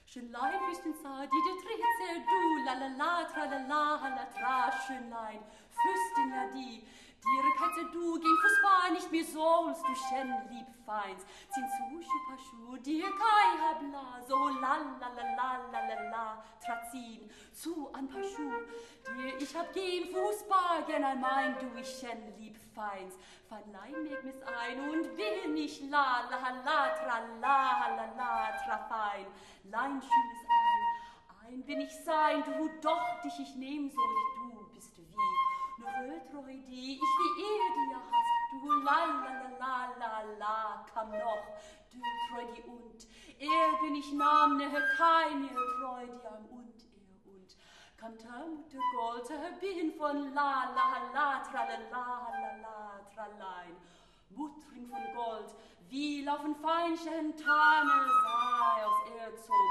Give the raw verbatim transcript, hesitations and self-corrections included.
Schönlein, Fürstin, die de Trize, du, la la la, tra la la, la tra, Schönlein, Fürstin, ja die, dir Katze, du, gehen Fußball, nicht mehr sollst du schen, lieb Feins, zin zu, Schupaschu, dir kai habla, so la la la la la la la, trazin, zu an Paschu, dir ich hab gehen Fußball, gern ein mein, du, ich schen, lieb Feins, Verleih meg mis ein und will nicht la la la, tra la la la, tra fein, Lein schönes ein, ein bin ich sein, du doch dich ich nehm soll, du bist wie, ne treu die, ich wie er dir hast, du la la la la la la, kam noch, du treu die und, er bin ich nahm, ne kein mir treu die am und er und, kam ta Mutter Gold, bin von la la la, tra la la la la, tralein, Muttring von Gold, wie laufen Feinchen Tane sei aus Erzog,